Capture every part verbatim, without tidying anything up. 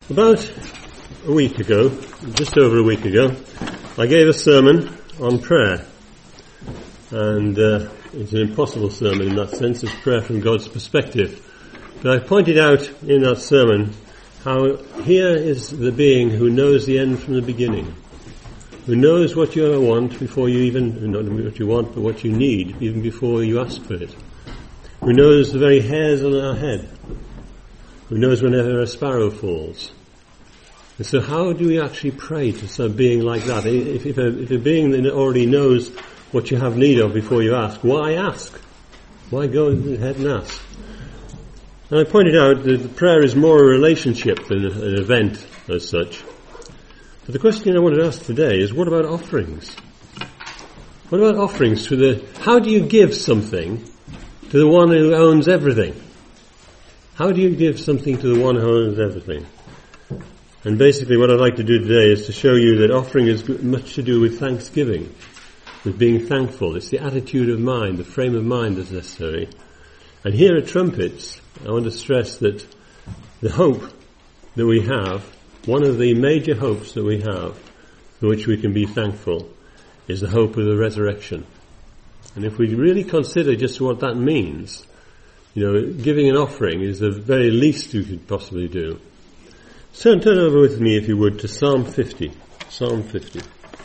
About a week ago, just over a week ago, I gave a sermon on prayer. And uh, it's an impossible sermon in that sense. It's prayer from God's perspective. But I pointed out in that sermon how here is the being who knows the end from the beginning, who knows what you want before you even, not what you want, but what you need, even before you ask for it, who knows the very hairs on our head, who knows whenever a sparrow falls. And so how do we actually pray to some being like that? If, if, a, if a being that already knows what you have need of before you ask, why ask? Why go ahead and ask? And I pointed out that prayer is more a relationship than an event as such. But the question I wanted to ask today is, what about offerings? What about offerings to the, how do you give something to the one who owns everything? How do you give something to the one who owns everything? And basically what I'd like to do today is to show you that offering is much to do with thanksgiving, with being thankful. It's the attitude of mind, the frame of mind that's necessary. And here at Trumpets, I want to stress that the hope that we have, one of the major hopes that we have, for which we can be thankful, is the hope of the resurrection. And if we really consider just what that means, you know, giving an offering is the very least you could possibly do. Turn, turn over with me, if you would, to Psalm fifty. Psalm fifty.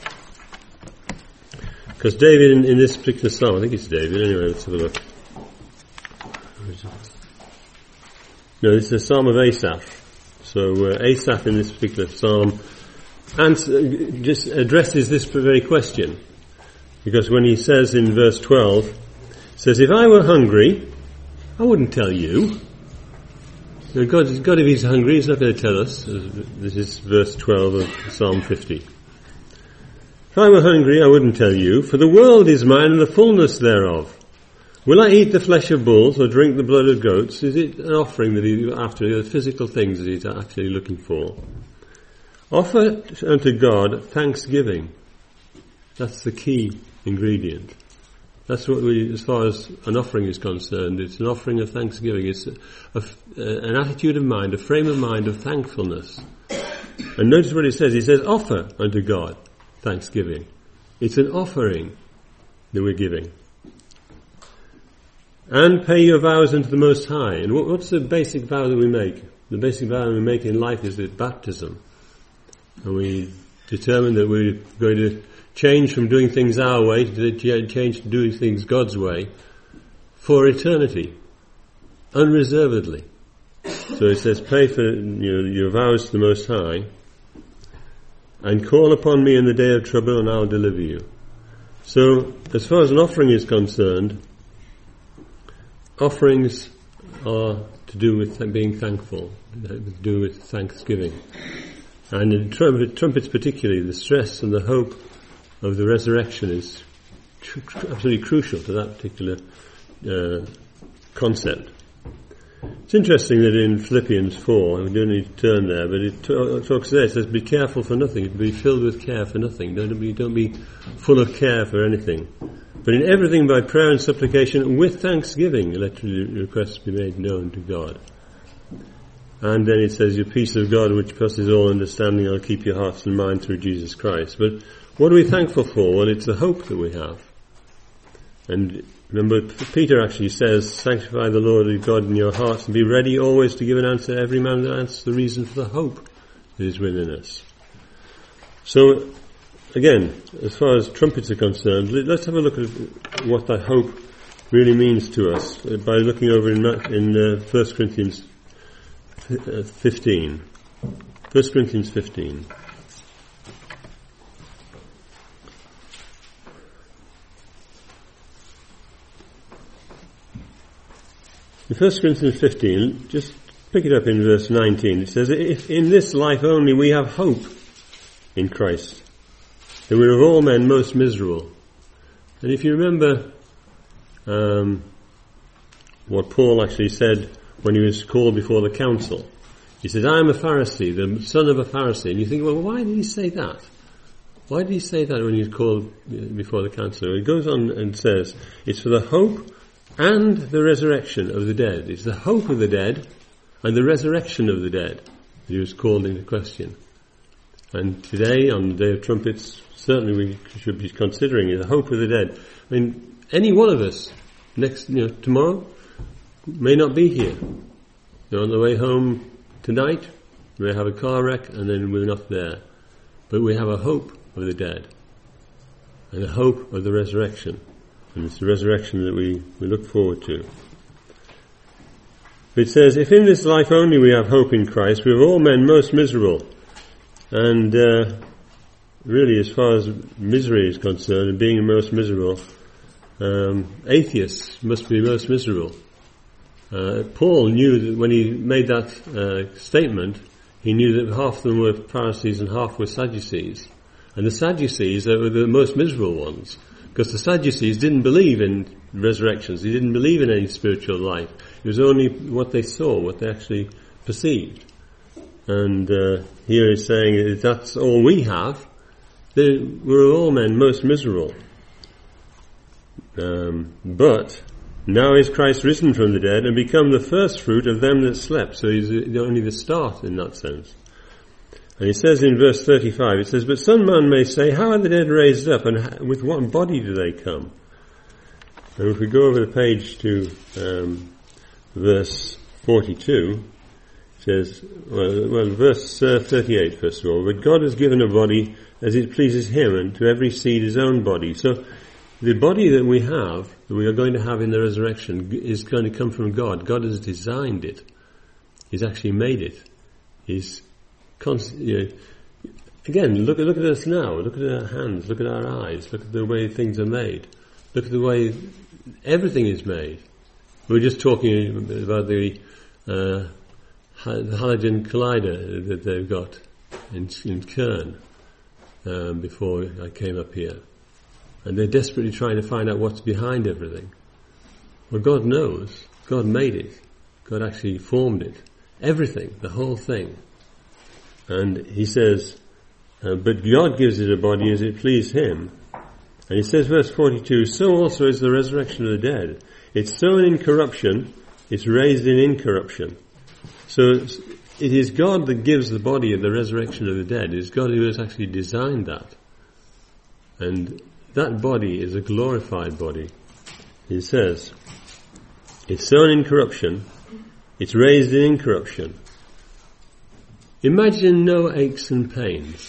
Because David, in, in this particular psalm, I think it's David, anyway, let's have a look. No, this is a psalm of Asaph. So uh, Asaph in this particular psalm answer, just addresses this very question. Because when he says in verse twelve, says, if I were hungry, I wouldn't tell you. Now God, God, if he's hungry, he's not going to tell us. This is verse twelve of Psalm fifty. If I were hungry, I wouldn't tell you, for the world is mine and the fullness thereof. Will I eat the flesh of bulls or drink the blood of goats? Is it an offering that he's after, the physical things that he's actually looking for? Offer unto God thanksgiving. That's the key ingredient. That's what we, as far as an offering is concerned, it's an offering of thanksgiving. It's a, a, an attitude of mind, a frame of mind of thankfulness. And notice what it says. It says, offer unto God thanksgiving. It's an offering that we're giving. And pay your vows unto the Most High. And what, what's the basic vow that we make? The basic vow that we make in life is with baptism. And we determine that we're going to change from doing things our way to change to doing things God's way for eternity, unreservedly. So it says, pay for you know, your vows to the Most High, and call upon me in the day of trouble, and I'll deliver you. So, as far as an offering is concerned, offerings are to do with being thankful, to do with thanksgiving. And in trumpet, trumpets particularly, the stress and the hope of the resurrection is tr- tr- absolutely crucial to that particular uh, concept. It's interesting that in Philippians four, we don't need to turn there, but it t- talks there, it says, be careful for nothing, be filled with care for nothing. Don't be, don't be full of care for anything. But in everything by prayer and supplication, with thanksgiving, let your requests be made known to God. And then it says, your peace of God, which passes all understanding, will keep your hearts and minds through Jesus Christ. But what are we thankful for? Well, it's the hope that we have. And remember, Peter actually says, sanctify the Lord your God in your hearts and be ready always to give an answer to every man that asks the reason for the hope that is within us. So, again, as far as trumpets are concerned, let's have a look at what that hope really means to us by looking over in, in uh, First Corinthians fifteen. First Corinthians fifteen. In First Corinthians fifteen, just pick it up in verse nineteen. It says, if in this life only we have hope in Christ, then we're of all men most miserable. And if you remember um, what Paul actually said when he was called before the council, he said, I am a Pharisee, the son of a Pharisee. And you think, well, why did he say that? Why did he say that when he was called before the council? He goes on and says, it's for the hope and the resurrection of the dead. It's the hope of the dead and the resurrection of the dead He was called into question. And today, on the Day of Trumpets, certainly we should be considering it, the hope of the dead. I mean, any one of us, next, you know, tomorrow, may not be here. You're on the way home tonight, we may have a car wreck, and then we're not there. But we have a hope of the dead, and a hope of the resurrection. And it's the resurrection that we, we look forward to. It says, if in this life only we have hope in Christ, we are all men most miserable. And uh, really, as far as misery is concerned, and being most miserable, um, atheists must be most miserable. Uh, Paul knew that when he made that uh, statement, he knew that half of them were Pharisees and half were Sadducees. And the Sadducees were the most miserable ones, because the Sadducees didn't believe in resurrections, they didn't believe in any spiritual life. It was only what they saw, what they actually perceived. And uh, here he's saying if that's all we have, we're all men most miserable. Um, but now is Christ risen from the dead and become the first fruit of them that slept. So he's only the start in that sense. And he says in verse thirty-five, it says, but some man may say, how are the dead raised up, and with what body do they come? And if we go over the page to um, verse forty-two, it says, well, well verse uh, thirty-eight first of all, but God has given a body as it pleases him, and to every seed his own body. So the body that we have, that we are going to have in the resurrection, is going to come from God. God has designed it. He's actually made it. He's const- you know, again, look, look at us now. Look at our hands. Look at our eyes. Look at the way things are made. Look at the way everything is made. We were just talking about the, uh, the halogen collider that they've got in, in Kern um, before I came up here. And they're desperately trying to find out what's behind everything. Well, God knows. God made it. God actually formed it. Everything, the whole thing. And he says, uh, but God gives it a body as it pleased him. And he says, verse forty-two, so also is the resurrection of the dead. It's sown in corruption, it's raised in incorruption. So it is God that gives the body of the resurrection of the dead. It is God who has actually designed that. And that body is a glorified body. He says, it's sown in corruption, it's raised in incorruption. Imagine no aches and pains.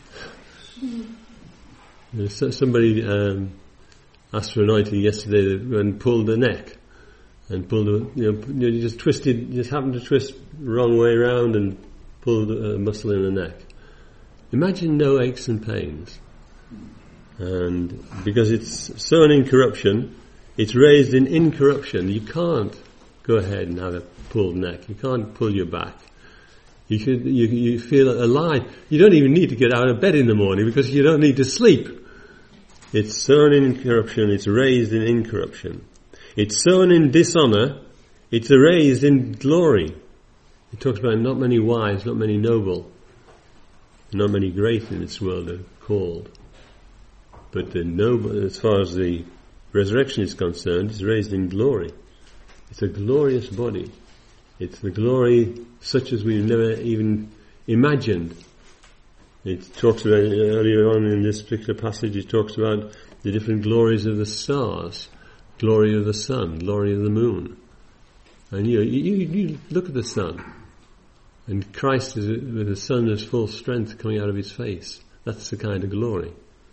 Somebody um, asked for anointing yesterday and pulled the neck. And pulled, a, you know, you just twisted, just happened to twist the wrong way around and pulled a muscle in the neck. Imagine no aches and pains. And because it's sown in corruption, it's raised in incorruption. You can't go ahead and have a pulled neck. You can't pull your back. You should, you, you feel alive. You don't even need to get out of bed in the morning because you don't need to sleep. It's sown in corruption, it's raised in incorruption. It's sown in dishonor, it's raised in glory. It talks about not many wise, not many noble, not many great in this world are called. But the noble, as far as the resurrection is concerned, is raised in glory. It's a glorious body. It's the glory such as we've never even imagined. It talks about, earlier on in this particular passage, it talks about the different glories of the stars, glory of the sun, glory of the moon. And you, you, you look at the sun, and Christ is with the sun as full strength coming out of his face. That's the kind of glory.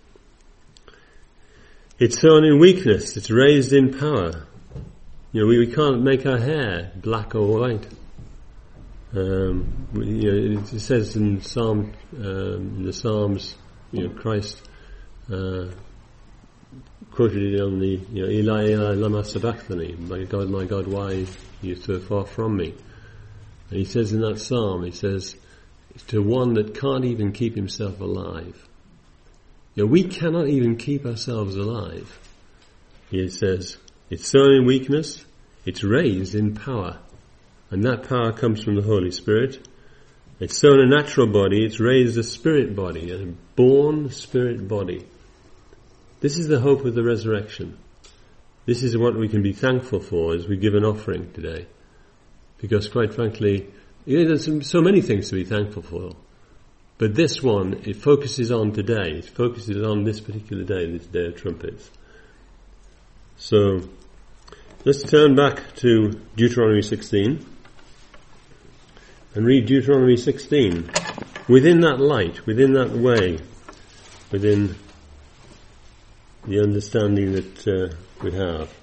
It's sown in weakness, it's raised in power. You know, we, we can't make our hair black or white. Um, you know, it says in Psalm, um, in the Psalms, you know, Christ uh, quoted it on the, you know, Eli, Eli, lama sabachthani, my God, my God, why are you so far from me? And he says in that Psalm, he says, to one that can't even keep himself alive. You know, we cannot even keep ourselves alive. He says, it's sown in weakness, it's raised in power. And that power comes from the Holy Spirit. It's sown a natural body, it's raised a spirit body, a born spirit body. This is the hope of the resurrection. This is what we can be thankful for as we give an offering today. Because quite frankly, You know, there's so many things to be thankful for. But this one, it focuses on today. It focuses on this particular day, this day of trumpets. So, let's turn back to Deuteronomy sixteen and read Deuteronomy sixteen. Within that light, within that way, within the understanding that uh, we have.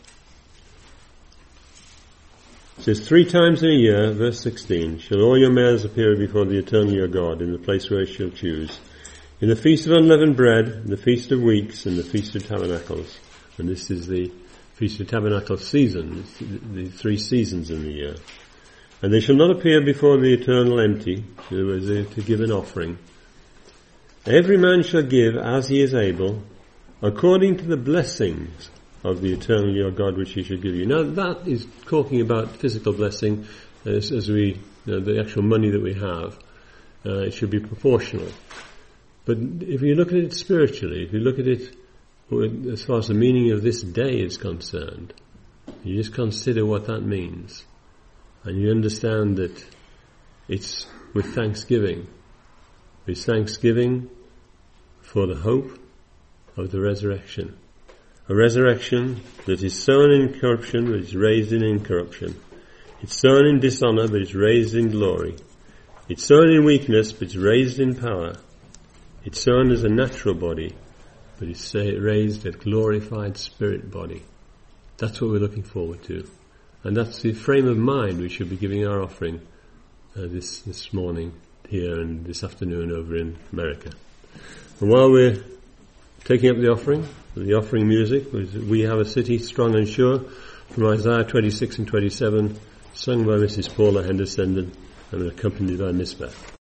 It says, three times in a year, verse sixteen, shall all your males appear before the eternal your God in the place where he shall choose. In the feast of unleavened bread, in the feast of weeks, and the feast of tabernacles. And this is the feast of tabernacles season, it's the three seasons in the year. And they shall not appear before the eternal empty, to give an offering. Every man shall give as he is able, according to the blessings of the eternal your God which he shall give you. Now that is talking about physical blessing, as, as we, you know, the actual money that we have. Uh, it should be proportional. But if you look at it spiritually, if you look at it as far as the meaning of this day is concerned, you just consider what that means. And you understand that it's with thanksgiving. It's thanksgiving for the hope of the resurrection. A resurrection that is sown in corruption but is raised in incorruption. It's sown in dishonor but is raised in glory. It's sown in weakness but is raised in power. It's sown as a natural body but is raised a glorified spirit body. That's what we're looking forward to. And that's the frame of mind we should be giving our offering uh, this this morning here and this afternoon over in America. And while we're taking up the offering, the offering music, we have a city strong and sure from Isaiah twenty-six and twenty-seven, sung by Missus Paula Henderson and accompanied by Miss Beth.